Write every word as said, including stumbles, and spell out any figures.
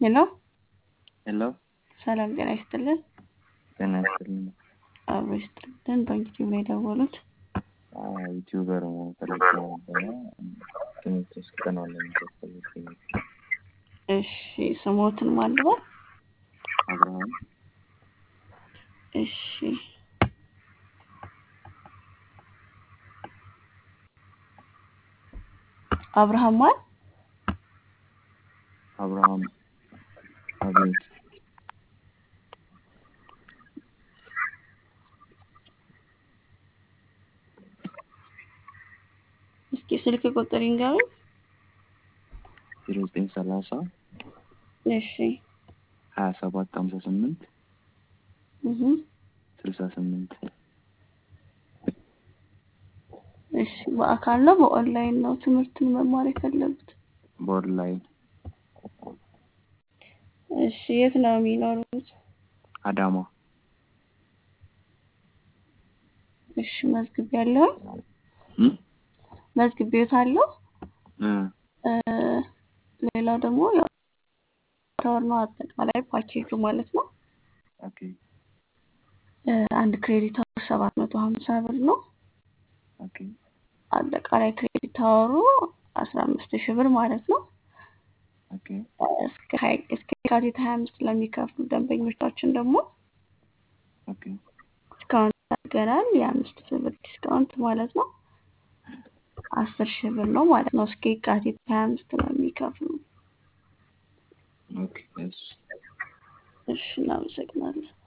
ሄሎ ሄሎ ሰላም ጤና ይስጥልን። ጤና ይስጥልኝ። አብሮ ይስጥልን። በዩቲዩብ ላይ ደወሉት። አዎ ዩቲዩበር መሆን ፈልጌ ነበረ። ትምህርት ስልጠና ለመከታተል ፈልጌ። እሺ ስሞትን ማን ልበል? አብርሃም እሺ አብርሃም ማን? አብርሃም አቤት። እስኪ ስልክ ቁጥር ይንገሩኝ። ዜሮ ዘጠኝ ሰላሳ እሺ ሀያ ሰባት ሃምሳ ስምንት እህ ስልሳ ስምንት እሺ በአካል ነው በኦንላይን ነው ትምህርቱን መማር የፈለጉት? በኦንላይን። እሺ የት ነው የሚኖሩት? አዳማ። እሺ መዝግቤያለሁ። እ መዝግቤዎታለሁ። እ ሌላው ደግሞ ያው ተወር ነው አጠቃላይ ፓኬጁ ማለት ነው። ኦኬ አንድ ክሬዲት አወር ሰባት መቶ ሃምሳ ብር ነው። ኦኬ አጠቃላይ ክሬዲት አወሩ አስራ አምስት ሺህ ብር ማለት ነው። ኦኬ እስከ ሃይ እስከ የካቲት ሃያ አምስት ለሚከፍሉ ደንበኞቻችን ደግሞ ኦኬ ዲስካውንት አድርገናል። የአምስት ሺህ ብር ዲስካውንት ማለት ነው። አስር ሺህ ብር ነው ማለት ነው። እስከ የካቲት ሃያ አምስት ለሚከፍሉ። ኦኬ እሺ እሺ እናመሰግናለን።